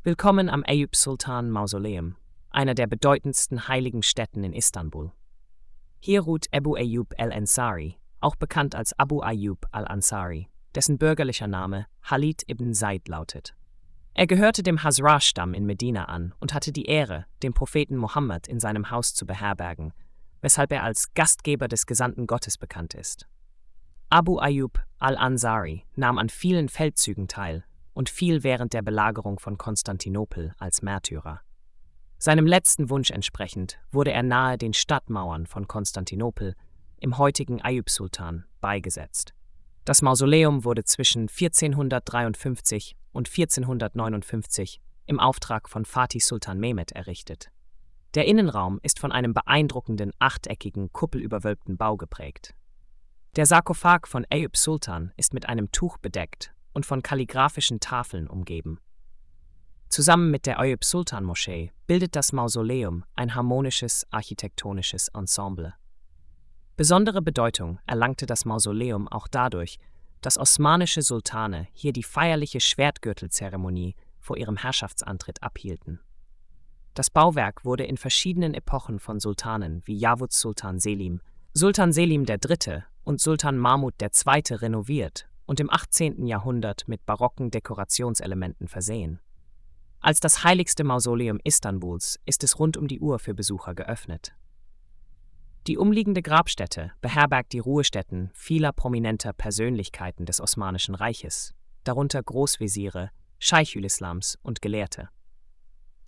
Willkommen am Eyüp Sultan Mausoleum, einer der bedeutendsten heiligen Stätten in Istanbul. Hier ruht Ebu Ayyub al-Ansari, auch bekannt als Abu Ayyub al-Ansari, dessen bürgerlicher Name Khalid ibn Zaid lautet. Er gehörte dem Hazra-Stamm in Medina an und hatte die Ehre, den Propheten Mohammed in seinem Haus zu beherbergen, weshalb er als Gastgeber des Gesandten Gottes bekannt ist. Abu Ayyub al-Ansari nahm an vielen Feldzügen teil und fiel während der Belagerung von Konstantinopel als Märtyrer. Seinem letzten Wunsch entsprechend wurde er nahe den Stadtmauern von Konstantinopel, im heutigen Eyüp Sultan, beigesetzt. Das Mausoleum wurde zwischen 1453 und 1459 im Auftrag von Fatih Sultan Mehmed errichtet. Der Innenraum ist von einem beeindruckenden, achteckigen, kuppelüberwölbten Bau geprägt. Der Sarkophag von Eyüp Sultan ist mit einem Tuch bedeckt und von kalligraphischen Tafeln umgeben. Zusammen mit der Eyüp Sultan Moschee bildet das Mausoleum ein harmonisches architektonisches Ensemble. Besondere Bedeutung erlangte das Mausoleum auch dadurch, dass osmanische Sultane hier die feierliche Schwertgürtelzeremonie vor ihrem Herrschaftsantritt abhielten. Das Bauwerk wurde in verschiedenen Epochen von Sultanen wie Yavuz Sultan Selim III. Und Sultan Mahmud II. Renoviert und im 18. Jahrhundert mit barocken Dekorationselementen versehen. Als das heiligste Mausoleum Istanbuls ist es rund um die Uhr für Besucher geöffnet. Die umliegende Grabstätte beherbergt die Ruhestätten vieler prominenter Persönlichkeiten des Osmanischen Reiches, darunter Großwesire, Scheichül Islams und Gelehrte.